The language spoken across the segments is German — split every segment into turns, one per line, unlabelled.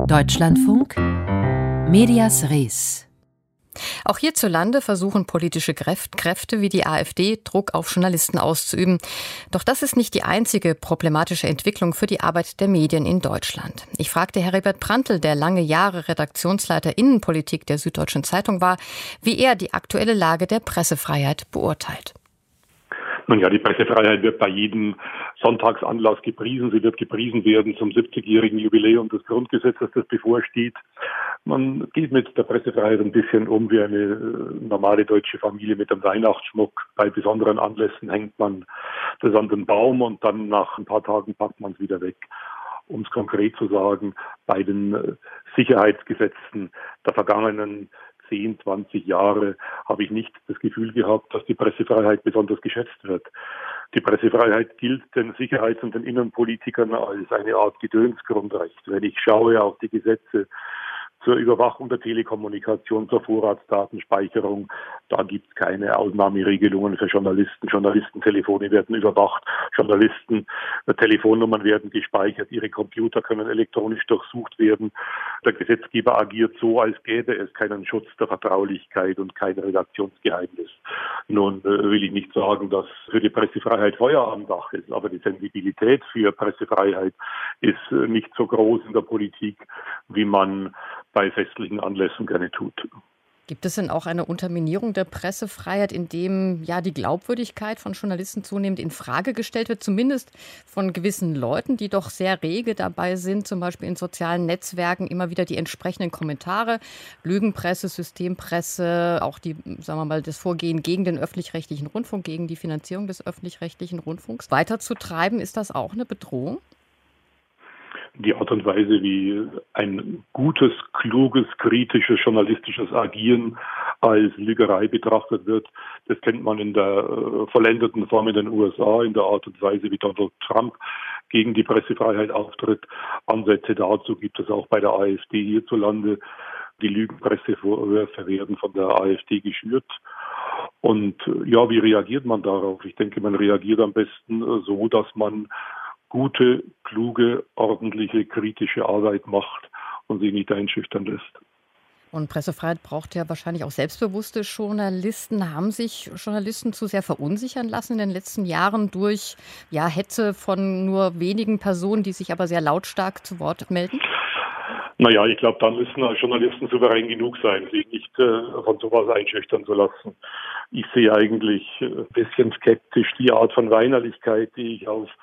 Deutschlandfunk Medias Res.
Auch hierzulande versuchen politische Kräfte wie die AfD Druck auf Journalisten auszuüben. Doch das ist nicht die einzige problematische Entwicklung für die Arbeit der Medien in Deutschland. Ich fragte Heribert Prantl, der lange Jahre Redaktionsleiter Innenpolitik der Süddeutschen Zeitung war, wie er die aktuelle Lage der Pressefreiheit beurteilt.
Nun ja, die Pressefreiheit wird bei jedem Sonntagsanlass gepriesen. Sie wird gepriesen werden zum 70-jährigen Jubiläum des Grundgesetzes, das bevorsteht. Man geht mit der Pressefreiheit ein bisschen um wie eine normale deutsche Familie mit einem Weihnachtsschmuck. Bei besonderen Anlässen hängt man das an den Baum und dann nach ein paar Tagen packt man es wieder weg. Um es konkret zu sagen, bei den Sicherheitsgesetzen der vergangenen 10, 20 Jahre habe ich nicht das Gefühl gehabt, dass die Pressefreiheit besonders geschätzt wird. Die Pressefreiheit gilt den Sicherheits- und den Innenpolitikern als eine Art Gedönsgrundrecht. Wenn ich schaue auf die Gesetze zur Überwachung der Telekommunikation, zur Vorratsdatenspeicherung, da gibt es keine Ausnahmeregelungen für Journalisten. Journalistentelefone werden überwacht, Journalisten-Telefonnummern werden gespeichert, ihre Computer können elektronisch durchsucht werden. Der Gesetzgeber agiert so, als gäbe es keinen Schutz der Vertraulichkeit und kein Redaktionsgeheimnis. Nun will ich nicht sagen, dass für die Pressefreiheit Feuer am Dach ist, aber die Sensibilität für Pressefreiheit ist nicht so groß in der Politik, wie man bei festlichen Anlässen gerne tut.
Gibt es denn auch eine Unterminierung der Pressefreiheit, in dem die Glaubwürdigkeit von Journalisten zunehmend in Frage gestellt wird, zumindest von gewissen Leuten, die doch sehr rege dabei sind, zum Beispiel in sozialen Netzwerken immer wieder die entsprechenden Kommentare, Lügenpresse, Systempresse, auch das Vorgehen gegen den öffentlich-rechtlichen Rundfunk, gegen die Finanzierung des öffentlich-rechtlichen Rundfunks weiterzutreiben? Ist das auch eine Bedrohung?
Die Art und Weise, wie ein gutes, kluges, kritisches, journalistisches Agieren als Lügerei betrachtet wird, das kennt man in der vollendeten Form in den USA, in der Art und Weise, wie Donald Trump gegen die Pressefreiheit auftritt. Ansätze dazu gibt es auch bei der AfD hierzulande. Die Lügenpressevorwürfe werden von der AfD geschürt. Und wie reagiert man darauf? Ich denke, man reagiert am besten so, dass man gute, kluge, ordentliche, kritische Arbeit macht und sich nicht einschüchtern lässt.
Und Pressefreiheit braucht ja wahrscheinlich auch selbstbewusste Journalisten. Haben sich Journalisten zu sehr verunsichern lassen in den letzten Jahren durch Hetze von nur wenigen Personen, die sich aber sehr lautstark zu Wort melden?
Naja, ich glaube, dann müssen Journalisten souverän genug sein, sich nicht von sowas einschüchtern zu lassen. Ich sehe eigentlich ein bisschen skeptisch die Art von Weinerlichkeit, die ich auf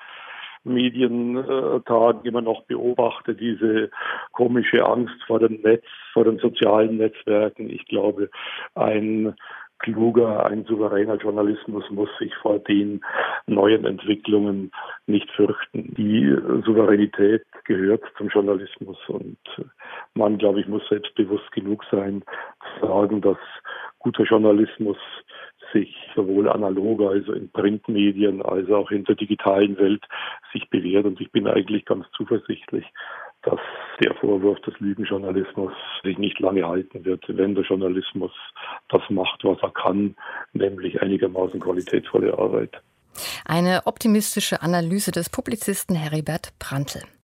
Medientagen immer noch beobachte, diese komische Angst vor dem Netz, vor den sozialen Netzwerken. Ich glaube, ein kluger, ein souveräner Journalismus muss sich vor den neuen Entwicklungen nicht fürchten. Die Souveränität gehört zum Journalismus und man, glaube ich, muss selbstbewusst genug sein, zu sagen, dass guter Journalismus sich sowohl analog, also in Printmedien, als auch in der digitalen Welt sich bewährt. Und ich bin eigentlich ganz zuversichtlich, dass der Vorwurf des Lügenjournalismus sich nicht lange halten wird, wenn der Journalismus das macht, was er kann, nämlich einigermaßen qualitätvolle Arbeit.
Eine optimistische Analyse des Publizisten Heribert Prantl.